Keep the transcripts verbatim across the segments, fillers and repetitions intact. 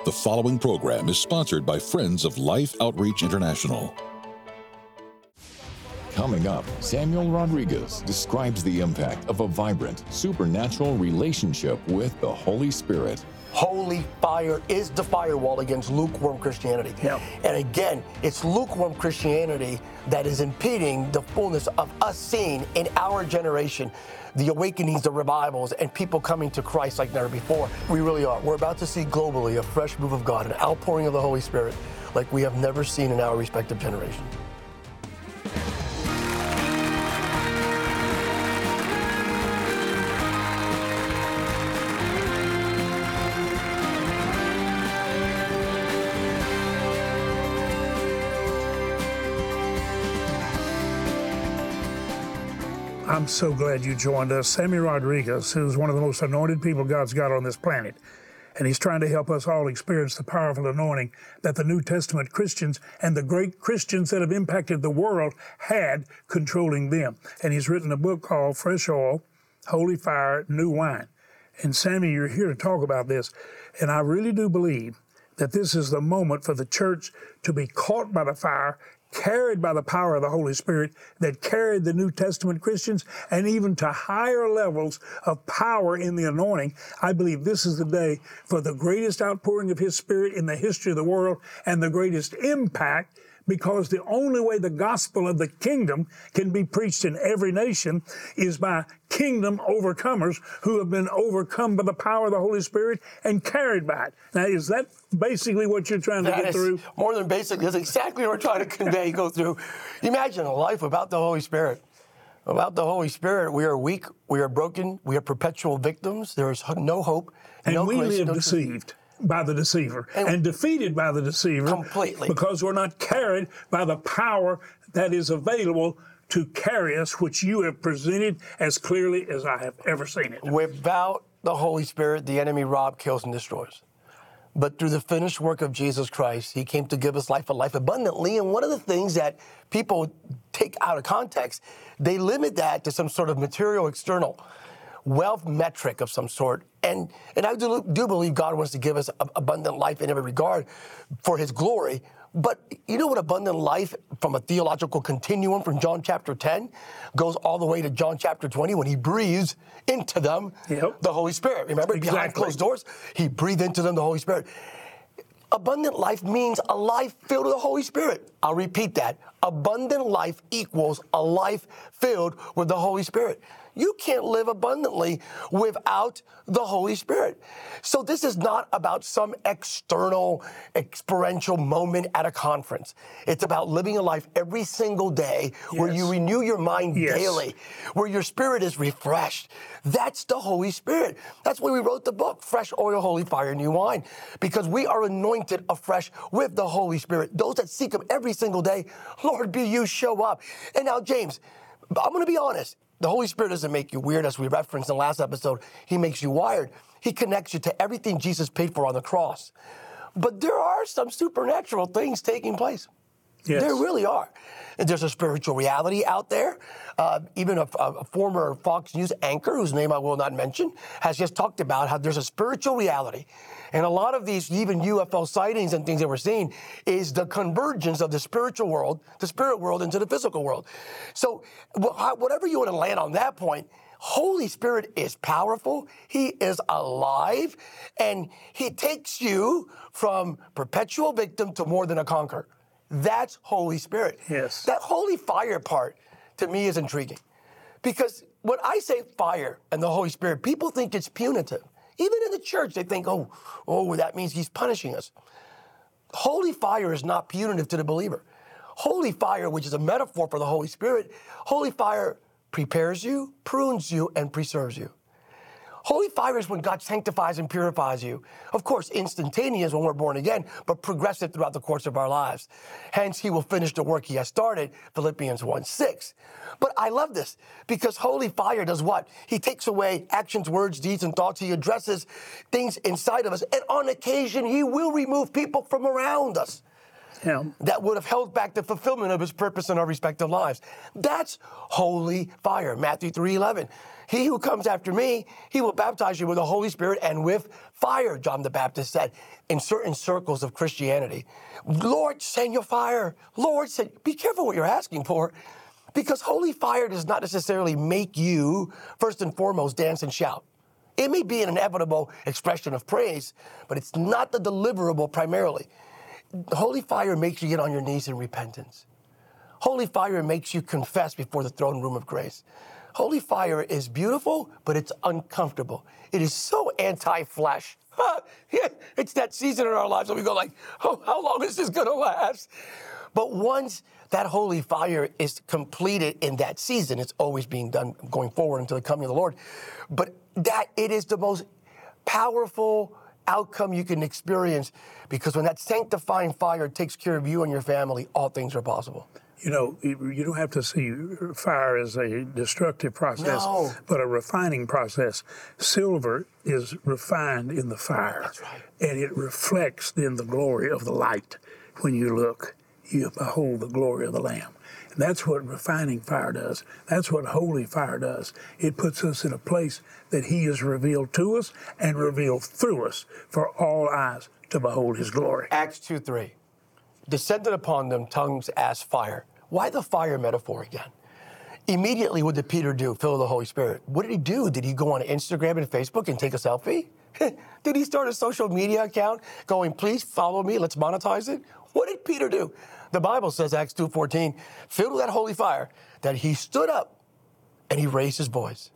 The following program is sponsored by Friends of Life Outreach International. Coming up, Samuel Rodriguez describes the impact of a vibrant, supernatural relationship with the Holy Spirit. Holy fire is the firewall against lukewarm Christianity. Yep. And again, it's lukewarm Christianity that is impeding the fullness of us seeing in our generation the awakenings, the revivals, and people coming to Christ like never before. We really are. We're about to see globally a fresh move of God, an outpouring of the Holy Spirit like we have never seen in our respective generations. I'm so glad you joined us. Sammy Rodriguez, who's one of the most anointed people God's got on this planet. And he's trying to help us all experience the powerful anointing that the New Testament Christians and the great Christians that have impacted the world had controlling them. And he's written a book called Fresh Oil, Holy Fire, New Wine. And Sammy, you're here to talk about this. And I really do believe that this is the moment for the church to be caught by the fire, carried by the power of the Holy Spirit that carried the New Testament Christians, and even to higher levels of power in the anointing. I believe this is the day for the greatest outpouring of His Spirit in the history of the world and the greatest impact, because the only way the gospel of the kingdom can be preached in every nation is by kingdom overcomers who have been overcome by the power of the Holy Spirit and carried by it. Now, is that basically what you're trying to That get is through? More than basically. That's exactly what we're trying to convey, go through. Imagine a life without the Holy Spirit. Without the Holy Spirit, we are weak, we are broken, we are perpetual victims. There is no hope, and no we grace, live no deceived by the deceiver and, and defeated by the deceiver completely, because we're not carried by the power that is available to carry us, which you have presented as clearly as I have ever seen it. Without the Holy Spirit, the enemy robs, kills, and destroys. But through the finished work of Jesus Christ, He came to give us life, a life abundantly. And one of the things that people take out of context, they limit that to some sort of material, external wealth metric of some sort. And and I do, do believe God wants to give us a, abundant life in every regard for His glory. But you know what abundant life from a theological continuum from John chapter ten goes all the way to John chapter twenty when He breathes into them yep. the Holy Spirit. Remember, exactly. Behind closed doors, He breathed into them the Holy Spirit. Abundant life means a life filled with the Holy Spirit. I'll repeat that. Abundant life equals a life filled with the Holy Spirit. You can't live abundantly without the Holy Spirit. So this is not about some external, experiential moment at a conference. It's about living a life every single day yes. where you renew your mind yes. daily, where your spirit is refreshed. That's the Holy Spirit. That's why we wrote the book, Fresh Oil, Holy Fire, New Wine, because we are anointed afresh with the Holy Spirit. Those that seek Him every single day, Lord, be You, show up. And now, James, I'm going to be honest. The Holy Spirit doesn't make you weird, as we referenced in the last episode. He makes you wired. He connects you to everything Jesus paid for on the cross. But there are some supernatural things taking place. Yes. There really are. And there's a spiritual reality out there. Uh, even a, a former Fox News anchor, whose name I will not mention, has just talked about how there's a spiritual reality. And a lot of these, even U F O sightings and things that we're seeing, is the convergence of the spiritual world, the spirit world, into the physical world. So whatever you want to land on that point, Holy Spirit is powerful. He is alive. And He takes you from perpetual victim to more than a conqueror. That's Holy Spirit. Yes. That holy fire part, to me, is intriguing. Because when I say fire and the Holy Spirit, people think it's punitive. Even in the church, they think, oh, oh, that means He's punishing us. Holy fire is not punitive to the believer. Holy fire, which is a metaphor for the Holy Spirit, holy fire prepares you, prunes you, and preserves you. Holy fire is when God sanctifies and purifies you. Of course, instantaneous when we're born again, but progressive throughout the course of our lives. Hence, He will finish the work He has started, Philippians one six. But I love this, because holy fire does what? He takes away actions, words, deeds, and thoughts. He addresses things inside of us. And on occasion, He will remove people from around us. Yeah. that would have held back the fulfillment of his purpose in our respective lives. That's holy fire. Matthew three eleven. He who comes after me, he will baptize you with the Holy Spirit and with fire, John the Baptist said in certain circles of Christianity. Lord, send your fire. Lord, send. Be careful what you're asking for, because holy fire does not necessarily make you, first and foremost, dance and shout. It may be an inevitable expression of praise, but it's not the deliverable primarily. Holy fire makes you get on your knees in repentance. Holy fire makes you confess before the throne room of grace. Holy fire is beautiful, but it's uncomfortable. It is so anti-flesh. Yeah, it's that season in our lives where we go like, oh, how long is this going to last? But once that holy fire is completed in that season, it's always being done going forward until the coming of the Lord. But that it is the most powerful outcome you can experience, because when that sanctifying fire takes care of you and your family, all things are possible. You know, you don't have to see fire as a destructive process, No. but a refining process. Silver is refined in the fire. That's right. And it reflects then the glory of the light. When you look, you behold the glory of the Lamb. And that's what refining fire does. That's what holy fire does. It puts us in a place that he is revealed to us and revealed through us for all eyes to behold his glory. Acts two three. Descended upon them tongues as fire. Why the fire metaphor again? Immediately, what did Peter do? Filled with the Holy Spirit. What did he do? Did he go on Instagram and Facebook and take a selfie? Did he start a social media account going, please follow me, let's monetize it? What did Peter do? The Bible says, Acts two fourteen, filled with that holy fire, that he stood up and he raised his voice.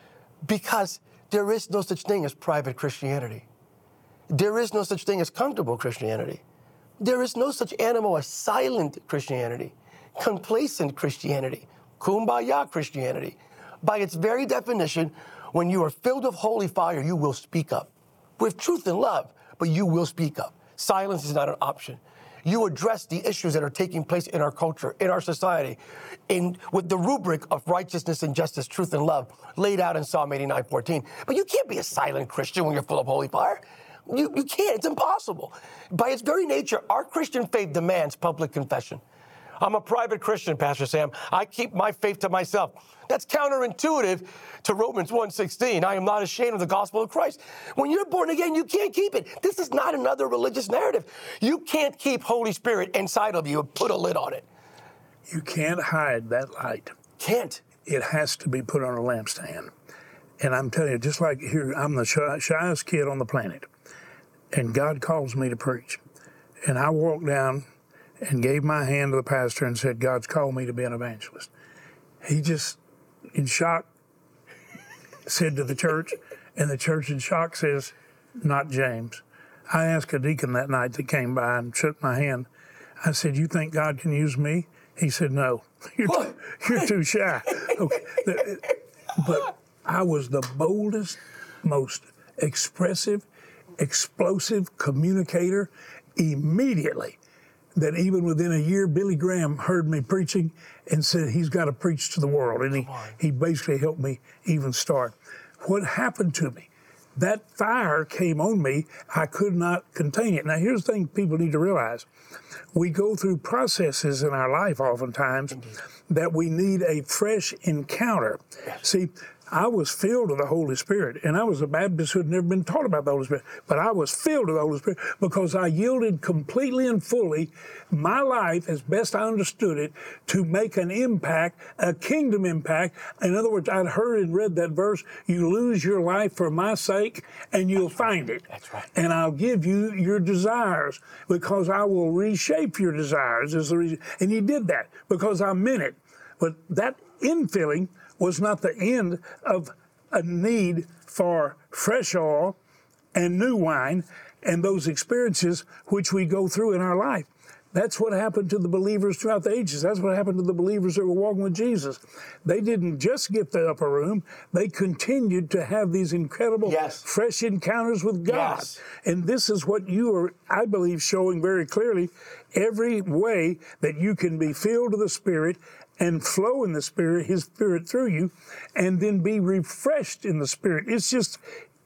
Because there is no such thing as private Christianity. There is no such thing as comfortable Christianity. There is no such animal as silent Christianity, complacent Christianity, kumbaya Christianity. By its very definition, when you are filled with holy fire, you will speak up with truth and love, but you will speak up. Silence is not an option. You address the issues that are taking place in our culture, in our society, in with the rubric of righteousness and justice, truth and love laid out in Psalm eighty-nine fourteen. But you can't be a silent Christian when you're full of holy fire. You, you can't. It's impossible. By its very nature, our Christian faith demands public confession. I'm a private Christian, Pastor Sam. I keep my faith to myself. That's counterintuitive to Romans one sixteen. I am not ashamed of the gospel of Christ. When you're born again, you can't keep it. This is not another religious narrative. You can't keep Holy Spirit inside of you and put a lid on it. You can't hide that light. Can't. It has to be put on a lampstand. And I'm telling you, just like here, I'm the shy, shyest kid on the planet. And God calls me to preach. And I walked down and gave my hand to the pastor and said, God's called me to be an evangelist. He just, in shock, said to the church, and the church in shock says, not James. I asked a deacon that night that came by and shook my hand. I said, you think God can use me? He said, no, you're, too, you're too shy. Okay. But I was the boldest, most expressive, explosive communicator immediately, that even within a year, Billy Graham heard me preaching and said he's got to preach to the world. And he, he basically helped me even start. What happened to me? That fire came on me. I could not contain it. Now, here's the thing people need to realize. We go through processes in our life oftentimes that we need a fresh encounter. See, I was filled with the Holy Spirit, and I was a Baptist who had never been taught about the Holy Spirit, but I was filled with the Holy Spirit because I yielded completely and fully my life, as best I understood it, to make an impact, a kingdom impact. In other words, I'd heard and read that verse, you lose your life for my sake, and you'll That's find right. it. That's right. And I'll give you your desires, because I will reshape your desires, is the reason. And he did that because I meant it. But that infilling was not the end of a need for fresh oil and new wine and those experiences which we go through in our life. That's what happened to the believers throughout the ages. That's what happened to the believers that were walking with Jesus. They didn't just get the upper room. They continued to have these incredible, yes. fresh encounters with God. Yes. And this is what you are, I believe, showing very clearly. Every way that you can be filled with the Spirit and flow in the Spirit, His Spirit through you, and then be refreshed in the Spirit. It's just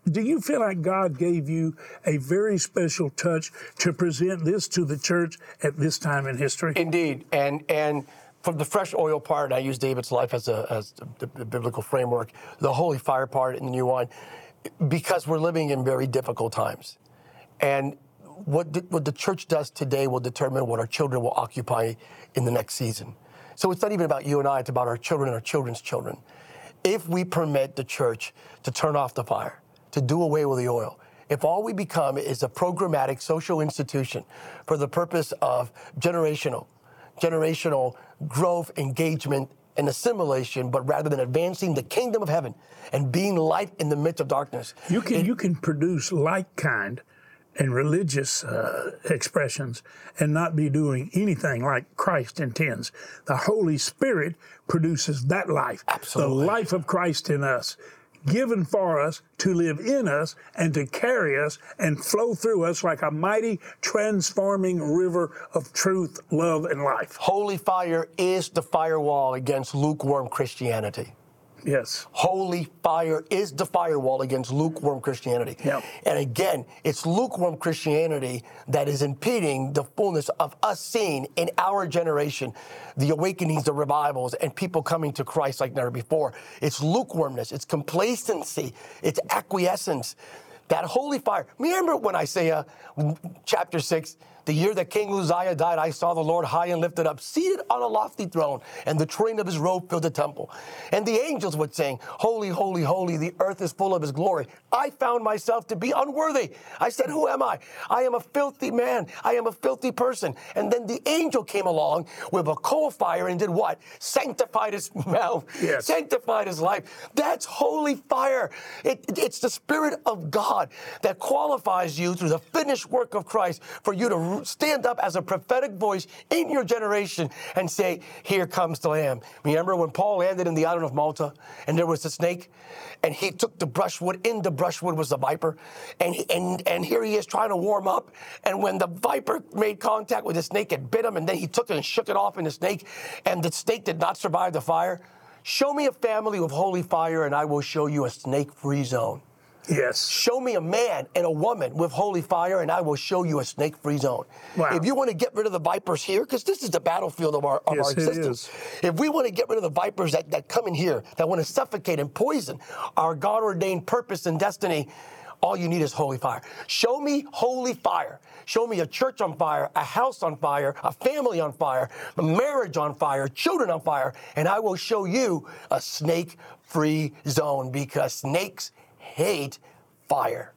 do you feel like God gave you a very special touch to present this to the church at this time in history? Indeed, and and from the fresh oil part, I use David's life as a as the, the biblical framework, the holy fire part in the new one, because we're living in very difficult times, and what the, what the church does today will determine what our children will occupy in the next season. So it's not even about you and I; it's about our children and our children's children. If we permit the church to turn off the fire, to do away with the oil, if all we become is a programmatic social institution for the purpose of generational, generational growth, engagement, and assimilation, but rather than advancing the kingdom of heaven and being light in the midst of darkness. You can it, you can produce like kind and religious uh, expressions and not be doing anything like Christ intends. The Holy Spirit produces that life. Absolutely. The life of Christ in us, given for us to live in us and to carry us and flow through us like a mighty transforming river of truth, love, and life. Holy fire is the firewall against lukewarm Christianity. Yes. Holy fire is the firewall against lukewarm Christianity. Yep. And again, it's lukewarm Christianity that is impeding the fullness of us seeing in our generation the awakenings, the revivals, and people coming to Christ like never before. It's lukewarmness, it's complacency, it's acquiescence. That holy fire. Remember when Isaiah chapter six, the year that King Uzziah died, I saw the Lord high and lifted up, seated on a lofty throne, and the train of his robe filled the temple. And the angels would sing, holy, holy, holy, the earth is full of his glory. I found myself to be unworthy. I said, who am I? I am a filthy man. I am a filthy person. And then the angel came along with a coal fire and did what? Sanctified his mouth, yes. Sanctified his life. That's holy fire. It, it's the Spirit of God that qualifies you through the finished work of Christ for you to stand up as a prophetic voice in your generation and say, here comes the Lamb. Remember when Paul landed in the island of Malta and there was a snake and he took the brushwood, in the brushwood was the viper, and, he, and, and here he is trying to warm up, and when the viper made contact with the snake, it bit him, and then he took it and shook it off in the snake, and the snake did not survive the fire. Show me a family with holy fire and I will show you a snake-free zone. Yes. Show me a man and a woman with holy fire, and I will show you a snake-free zone. Wow. If you want to get rid of the vipers here, because this is the battlefield of our, of yes, our existence. If we want to get rid of the vipers that, that come in here, that want to suffocate and poison our God-ordained purpose and destiny, all you need is holy fire. Show me holy fire. Show me a church on fire, a house on fire, a family on fire, a marriage on fire, children on fire, and I will show you a snake-free zone, because snakes hate fire.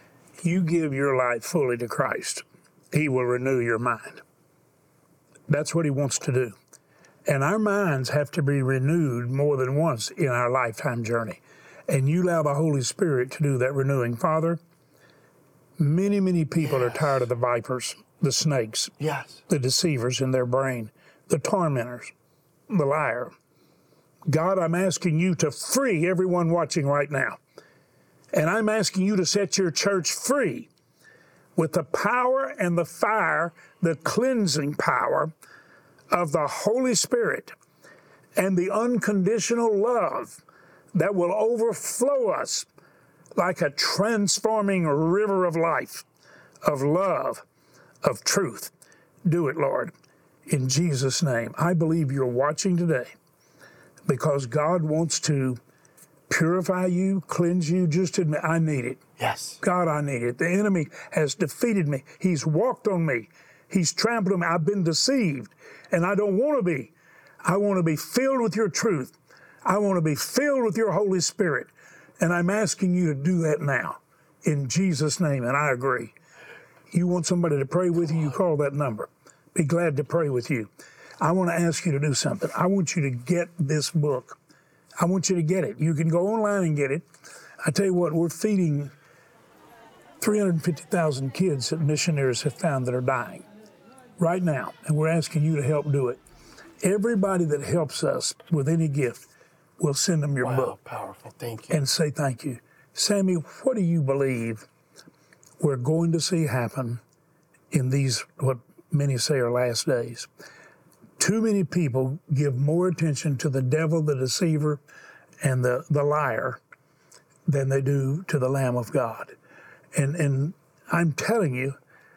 You give your life fully to Christ, he will renew your mind. That's what he wants to do. And our minds have to be renewed more than once in our lifetime journey. And you allow the Holy Spirit to do that renewing. Father, many, many people yes. are tired of the vipers, the snakes, yes. the deceivers in their brain, the tormentors, the liar. God, I'm asking you to free everyone watching right now. And I'm asking you to set your church free with the power and the fire, the cleansing power of the Holy Spirit and the unconditional love that will overflow us like a transforming river of life, of love, of truth. Do it, Lord, in Jesus' name. I believe you're watching today because God wants to purify you, cleanse you. Just admit, I need it. Yes. God, I need it. The enemy has defeated me. He's walked on me. He's trampled on me. I've been deceived, and I don't want to be. I want to be filled with your truth. I want to be filled with your Holy Spirit, and I'm asking you to do that now in Jesus' name, and I agree. You want somebody to pray with you, you call that number. Be glad to pray with you. I want to ask you to do something. I want you to get this book. I want you to get it. You can go online and get it. I tell you what, we're feeding three hundred fifty thousand kids that missionaries have found that are dying right now, and we're asking you to help do it. Everybody that helps us with any gift, we'll send them your wow, book. Powerful. Thank you. And say thank you. Sammy, what do you believe we're going to see happen in these, what many say are last days? Too many people give more attention to the devil, the deceiver, and the, the liar than they do to the Lamb of God. And, and I'm telling you,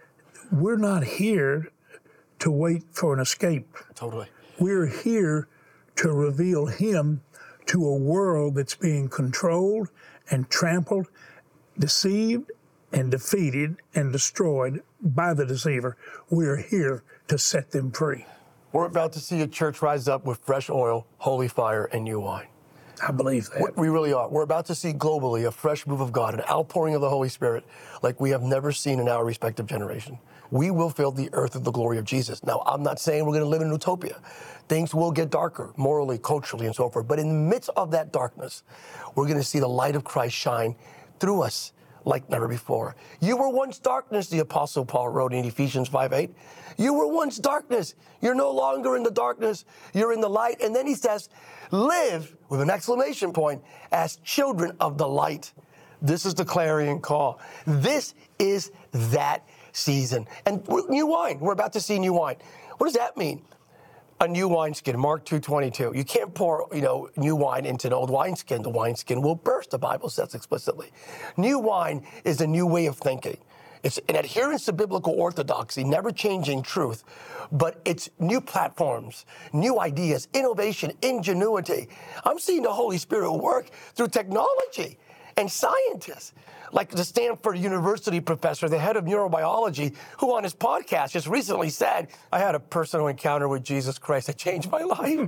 we're not here to wait for an escape. Totally. We're here to reveal him to a world that's being controlled and trampled, deceived and defeated and destroyed by the deceiver. We're here to set them free. We're about to see a church rise up with fresh oil, holy fire, and new wine. I believe that. We really are. We're about to see globally a fresh move of God, an outpouring of the Holy Spirit like we have never seen in our respective generation. We will fill the earth with the glory of Jesus. Now, I'm not saying we're going to live in utopia. Things will get darker, morally, culturally, and so forth. But in the midst of that darkness, we're going to see the light of Christ shine through us like never before. You were once darkness, the Apostle Paul wrote in Ephesians five eight. You were once darkness. You're no longer in the darkness. You're in the light. And then he says, live, with an exclamation point, as children of the light. This is the clarion call. This is that season. And new wine. We're about to see new wine. What does that mean? A new wineskin, Mark two twenty-two. You can't pour, you know, new wine into an old wineskin. The wineskin will burst, the Bible says explicitly. New wine is a new way of thinking. It's an adherence to biblical orthodoxy, never changing truth, but it's new platforms, new ideas, innovation, ingenuity. I'm seeing the Holy Spirit work through technology and scientists, like the Stanford University professor, the head of neurobiology, who on his podcast just recently said, I had a personal encounter with Jesus Christ that changed my life.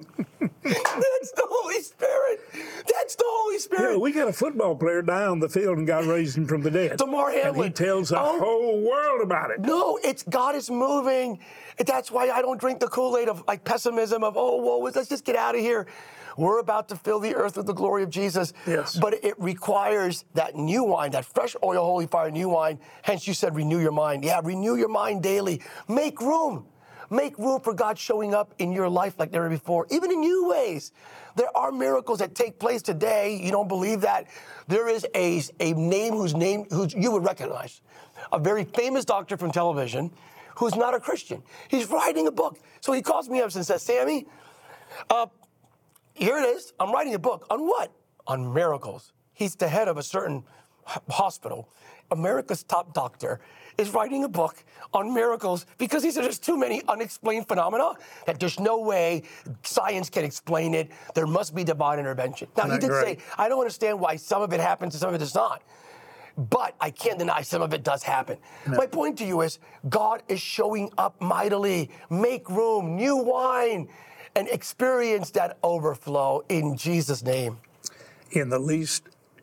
That's the Holy Spirit. That's the Holy Spirit. Yeah, we got a football player die on the field and God raised him from the dead. Damar Hamlin. And he tells the oh, whole world about it. No, it's God is moving. That's why I don't drink the Kool-Aid of like pessimism of, oh, whoa, let's just get out of here. We're about to fill the earth with the glory of Jesus. Yes. But it requires that new wine, that fresh oil, holy fire, new wine. Hence you said renew your mind. Yeah, renew your mind daily. Make room. Make room for God showing up in your life like never before, even in new ways. There are miracles that take place today. You don't believe that? There is a, a name whose name whose you would recognize, a very famous doctor from television who's not a Christian. He's writing a book. So he calls me up and says, Sammy, uh, here it is. I'm writing a book. On what? On miracles. He's the head of a certain hospital. America's top doctor is writing a book on miracles because he said there's too many unexplained phenomena that there's no way science can explain it. There must be divine intervention. Now, he did great? say, I don't understand why some of it happens and some of it does not. But I can't deny some of it does happen. No. My point to you is God is showing up mightily. Make room, new wine, and experience that overflow in Jesus' name. In the least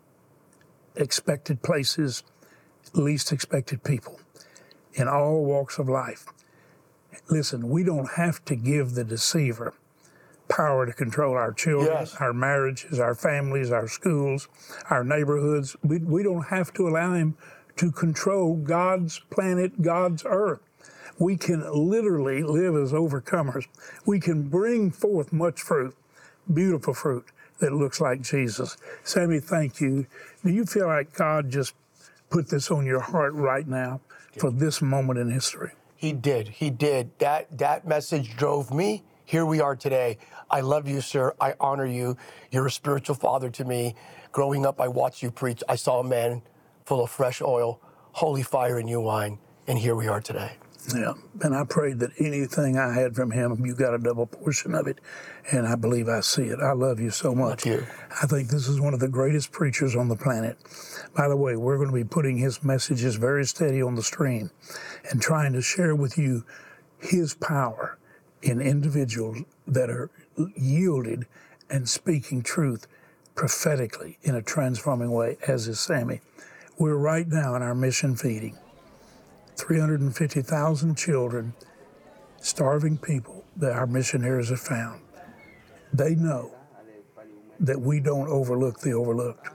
expected places, least expected people, in all walks of life. Listen, we don't have to give the deceiver power to control our children, yes. our marriages, our families, our schools, our neighborhoods. We, we don't have to allow him to control God's planet, God's earth. We can literally live as overcomers. We can bring forth much fruit, beautiful fruit that looks like Jesus. Sammy, thank you. Do you feel like God just put this on your heart right now for this moment in history? He did. He did. That that message drove me. Here we are today. I love you, sir. I honor you. You're a spiritual father to me. Growing up, I watched you preach. I saw a man full of fresh oil, holy fire, and new wine. And here we are today. Yeah, and I prayed that anything I had from him, you got a double portion of it, and I believe I see it. I love you so much. Love you. I think this is one of the greatest preachers on the planet. By the way, we're going to be putting his messages very steady on the stream and trying to share with you his power in individuals that are yielded and speaking truth prophetically in a transforming way, as is Sammy. We're right now in our mission feeding. three hundred fifty thousand children, starving people that our missionaries have found. They know that we don't overlook the overlooked.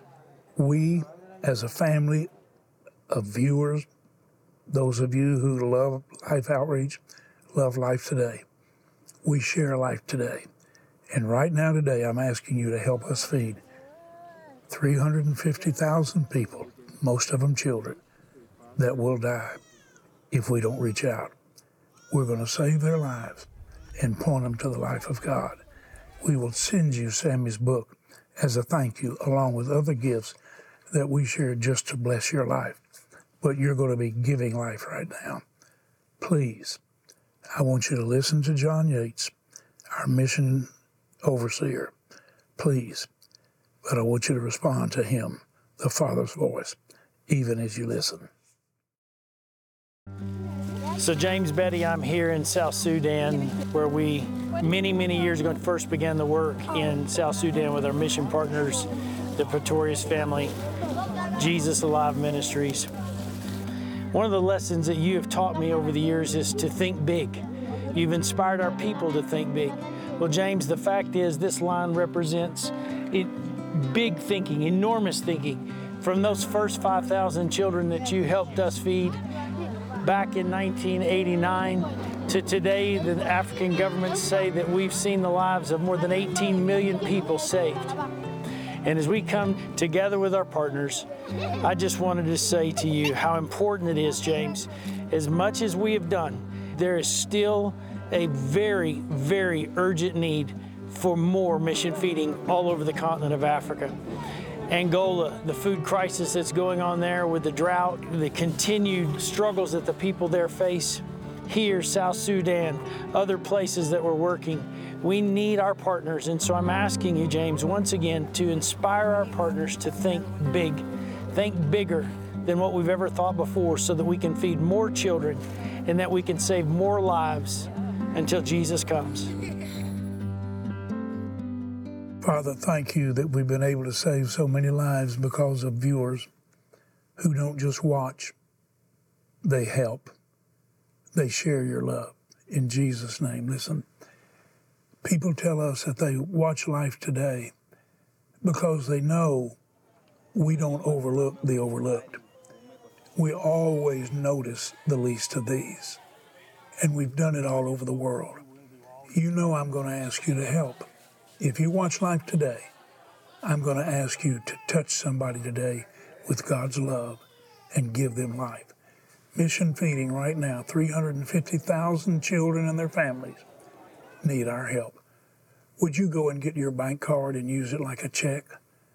We, as a family of viewers, those of you who love Life Outreach, love Life Today, we share Life Today. And right now today, I'm asking you to help us feed three hundred fifty thousand people, most of them children, that will die if we don't reach out. We're going to save their lives and point them to the life of God. We will send you Sammy's book as a thank you, along with other gifts that we shared just to bless your life, but you're going to be giving life right now. Please, I want you to listen to John Yates, our mission overseer. Please, but I want you to respond to him, the Father's voice, even as you listen. So James Betty, I'm here in South Sudan, where we many, many years ago first began the work in South Sudan with our mission partners, the Pretorius family, Jesus Alive Ministries. One of the lessons that you have taught me over the years is to think big. You've inspired our people to think big. Well, James, the fact is this line represents it, big thinking, enormous thinking. From those first five thousand children that you helped us feed back in nineteen eighty-nine to today, the African governments say that we've seen the lives of more than eighteen million people saved. And as we come together with our partners, I just wanted to say to you how important it is, James. As much as we have done, there is still a very, very urgent need for more mission feeding all over the continent of Africa. Angola, the food crisis that's going on there with the drought, the continued struggles that the people there face. Here, South Sudan, other places that we're working. We need our partners, and so I'm asking you, James, once again, to inspire our partners to think big, think bigger than what we've ever thought before, so that we can feed more children and that we can save more lives until Jesus comes. Father, thank you that we've been able to save so many lives because of viewers who don't just watch, they help. They share your love. In Jesus' name, listen, people tell us that they watch Life Today because they know we don't overlook the overlooked. We always notice the least of these, and we've done it all over the world. You know I'm going to ask you to help. If you watch Life Today, I'm going to ask you to touch somebody today with God's love and give them life. Mission feeding right now, three hundred fifty thousand children and their families need our help. Would you go and get your bank card and use it like a check?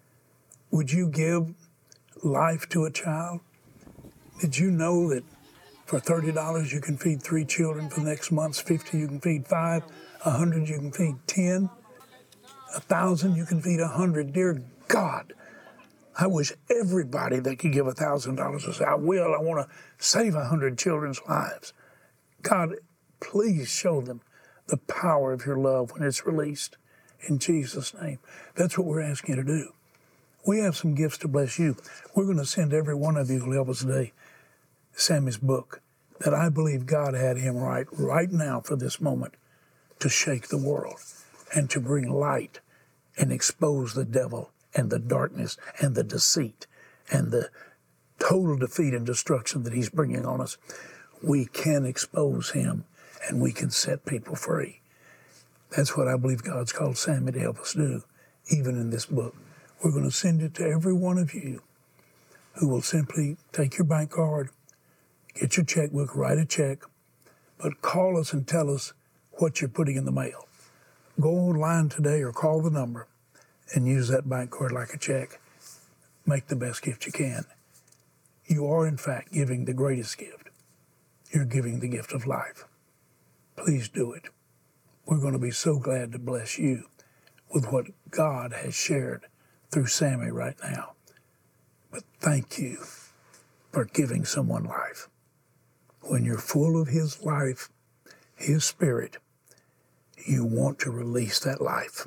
Would you give life to a child? Did you know that for thirty dollars you can feed three children for the next month's fifty you can feed five, one hundred you can feed ten, one thousand you can feed one hundred. Dear God, I wish everybody that could give one thousand dollars would say, I will, I want to save one hundred children's lives. God, please show them the power of your love when it's released in Jesus' name. That's what we're asking you to do. We have some gifts to bless you. We're going to send every one of you who will help us today Sammy's book that I believe God had him write right now for this moment to shake the world and to bring light and expose the devil and the darkness and the deceit and the total defeat and destruction that he's bringing on us. We can expose him and we can set people free. That's what I believe God's called Sammy to help us do, even in this book. We're going to send it to every one of you who will simply take your bank card, get your checkbook, write a check, but call us and tell us what you're putting in the mail. Go online today or call the number and use that bank card like a check. Make the best gift you can. You are, in fact, giving the greatest gift. You're giving the gift of life. Please do it. We're going to be so glad to bless you with what God has shared through Sammy right now. But thank you for giving someone life. When you're full of his life, his spirit, you want to release that life.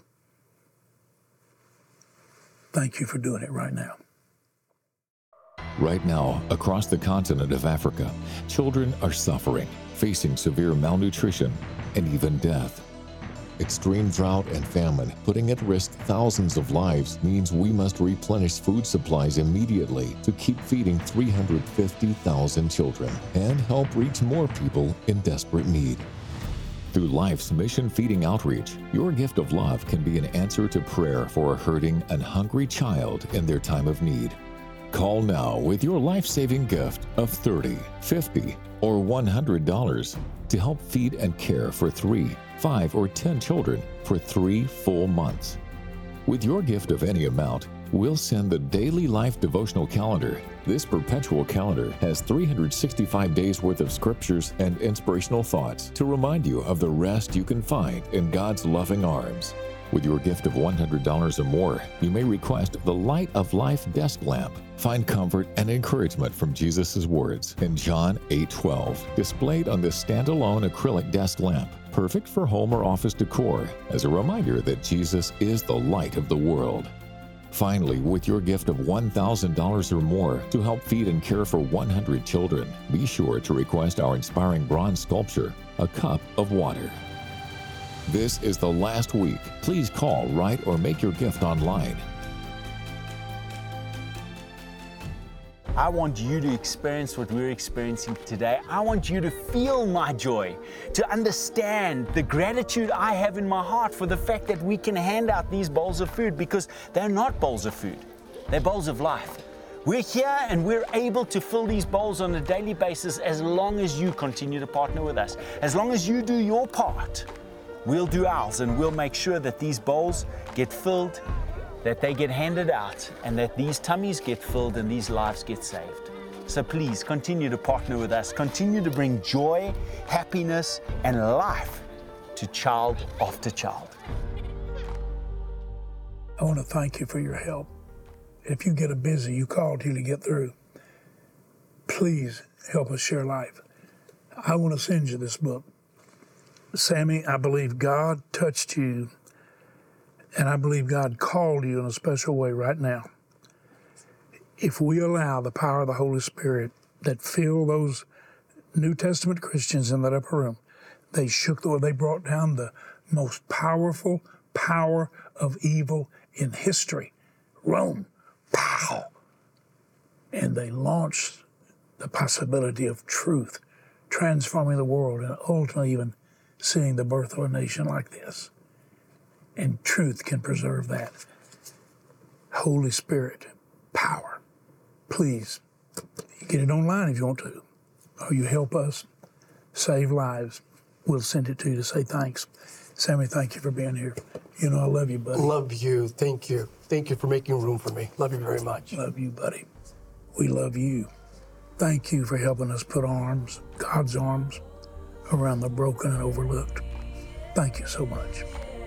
Thank you for doing it right now. Right now, across the continent of Africa, children are suffering, facing severe malnutrition and even death. Extreme drought and famine putting at risk thousands of lives means we must replenish food supplies immediately to keep feeding three hundred fifty thousand children and help reach more people in desperate need. Through Life's Mission Feeding Outreach, your gift of love can be an answer to prayer for a hurting and hungry child in their time of need. Call now with your life-saving gift of thirty dollars, fifty dollars, or one hundred dollars to help feed and care for three, five, or ten children for three full months. With your gift of any amount, we'll send the Daily Life Devotional Calendar. This perpetual calendar has three hundred sixty-five days worth of scriptures and inspirational thoughts to remind you of the rest you can find in God's loving arms. With your gift of one hundred dollars or more, you may request the Light of Life desk lamp. Find comfort and encouragement from Jesus' words in John eight twelve, displayed on this standalone acrylic desk lamp, perfect for home or office decor, as a reminder that Jesus is the light of the world. Finally, with your gift of one thousand dollars or more to help feed and care for one hundred children, be sure to request our inspiring bronze sculpture, A Cup of Water. This is the last week. Please call, write, or make your gift online. I want you to experience what we're experiencing today. I want you to feel my joy, to understand the gratitude I have in my heart for the fact that we can hand out these bowls of food, because they're not bowls of food, they're bowls of life. We're here and we're able to fill these bowls on a daily basis as long as you continue to partner with us. As long as you do your part, we'll do ours, and we'll make sure that these bowls get filled, that they get handed out, and that these tummies get filled and these lives get saved. So please continue to partner with us. Continue to bring joy, happiness, and life to child after child. I want to thank you for your help. If you get a busy, you call till you get through. Please help us share life. I want to send you this book. Sammy, I believe God touched you, and I believe God called you in a special way right now. If we allow the power of the Holy Spirit that filled those New Testament Christians in that upper room, they shook the, they brought down the most powerful power of evil in history, Rome, pow, and they launched the possibility of truth, transforming the world, and ultimately even seeing the birth of a nation like this. And truth can preserve that. Holy Spirit, power. Please, you get it online if you want to, or you help us save lives. We'll send it to you to say thanks. Sammy, thank you for being here. You know I love you, buddy. Love you. Thank you. Thank you for making room for me. Love you very much. Love you, buddy. We love you. Thank you for helping us put arms, God's arms, around the broken and overlooked. Thank you so much.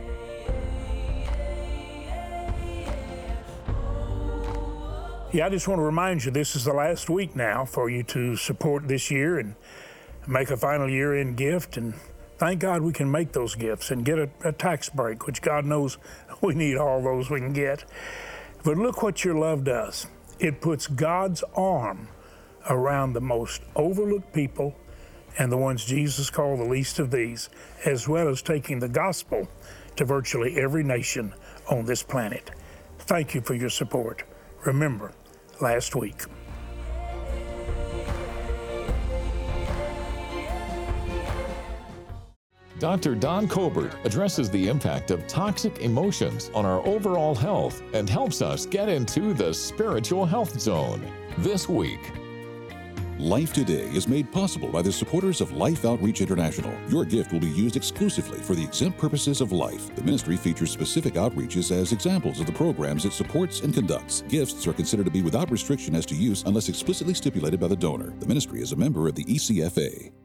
Yeah, I just want to remind you, this is the last week now for you to support this year and make a final year-end gift. And thank God we can make those gifts and get a, a tax break, which God knows we need all those we can get. But look what your love does. It puts God's arm around the most overlooked people and the ones Jesus called the least of these, as well as taking the gospel to virtually every nation on this planet. Thank you for your support. Remember, last week. Doctor Don Colbert addresses the impact of toxic emotions on our overall health and helps us get into the spiritual health zone. This week, Life Today is made possible by the supporters of Life Outreach International. Your gift will be used exclusively for the exempt purposes of life. The ministry features specific outreaches as examples of the programs it supports and conducts. Gifts are considered to be without restriction as to use unless explicitly stipulated by the donor. The ministry is a member of the E C F A.